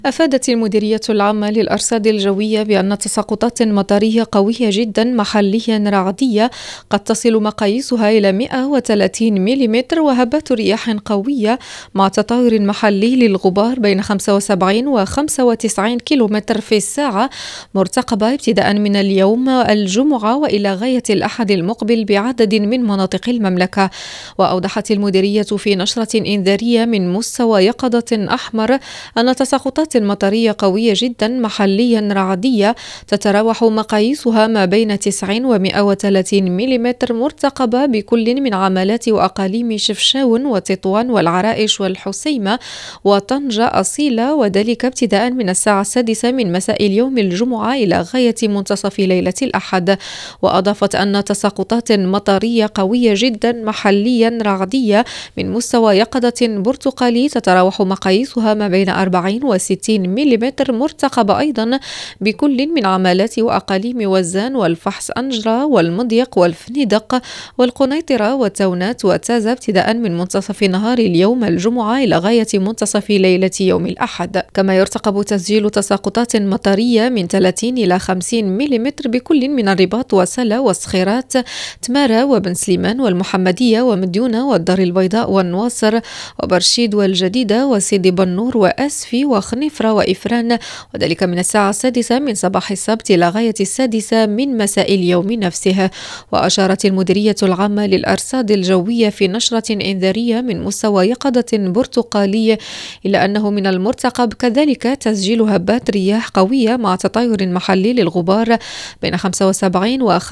أفادت المديرية العامة للأرصاد الجوية بأن تساقطات مطرية قوية جدا محليا رعدية قد تصل مقاييسها إلى 130 ملم، وهبات رياح قوية مع تطاير محلي للغبار بين 75 و 95 كيلومتر في الساعة مرتقبة ابتداء من اليوم الجمعة وإلى غاية الأحد المقبل بعدد من مناطق المملكة. وأوضحت المديرية في نشرة إنذارية من مستوى يقظة أحمر أن تساقطات مطرية قوية جدا محليا رعدية تتراوح مقاييسها ما بين 90 و 130 ملم مرتقبة بكل من عمالات وأقاليم شفشاون وتطوان والعرائش والحسيمة وطنجة أصيلة، وذلك ابتداء من الساعة 6 من مساء اليوم الجمعة إلى غاية منتصف ليلة الأحد. وأضافت أن تساقطات مطرية قوية جدا محليا رعدية من مستوى يقظة برتقالي تتراوح مقاييسها ما بين 40 و 60 ملم مرتقبة أيضا بكل من عمالات وأقاليم وزان والفحص أنجرة والمضيق والفنيدق والقنيطرة والتونات وتازة ابتداء من منتصف نهار اليوم الجمعة إلى غاية منتصف ليلة يوم الأحد. كما يرتقب تسجيل تساقطات مطرية من 30 إلى 50 ملم بكل من الرباط وسلا وصخيرات تمارا وبن سليمان والمحمدية ومديونة والدار البيضاء والنواصر وبرشيد والجديدة وسيدي بنور وأسفي وخنيفرة وإفران، وذلك من الساعة 6 من صباح السبت إلى غاية 6 من مساء اليوم نفسه. وأشارت المديرية العامة للأرصاد الجوية في نشرة إنذارية من مستوى يقظة برتقالي إلى أنه من المرتقب كذلك تسجيل هبات رياح قوية مع تطاير محلي للغبار بين 75 و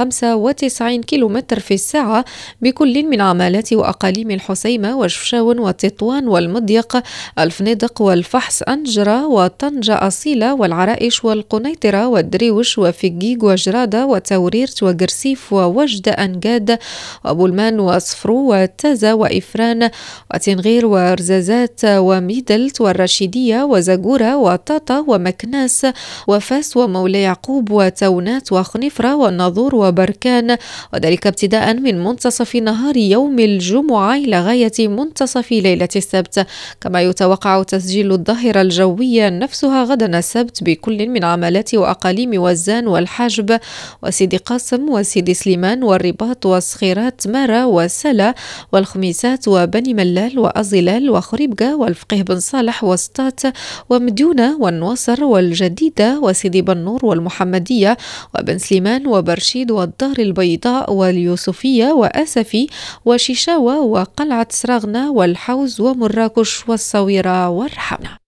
95 كيلومتر في الساعة بكل من عمالات وأقاليم الحسيمة وشفشاون وتطوان والمضيق الفنيدق والفحص أنجرة وطنجة أصيلة والعرائش والقنيطرة والدريوش وفقيق وجرادة وتوريرت وقرسيف ووجد أنجاد وبولمان وصفرو وتازة وإفران وتنغير ورزازات وميدلت والرشيدية وزاقورة وطاطا ومكناس وفاس ومولى يعقوب وتونات وخنفرة والناظور وبركان، وذلك ابتداء من منتصف نهار يوم الجمعة إلى غاية منتصف ليلة السبت. كما يتوقع تسجيل الظاهرة الجوية نفسها غدا السبت بكل من عمالات وأقاليم وزان والحاجب وسيدي قاسم وسيدي سليمان والرباط وصخيرات مارا وسلا والخميسات وبني ملال وأزلال وخريبقة والفقيه بن صالح وسطات ومديونة والنواصر والجديدة وسيدي بنور والمحمدية وبن سليمان وبرشيد والدار البيضاء واليوسفية وأسفي وشيشاوة وقلعة سراغنة والحوز ومراكش والصويرة والرحمة.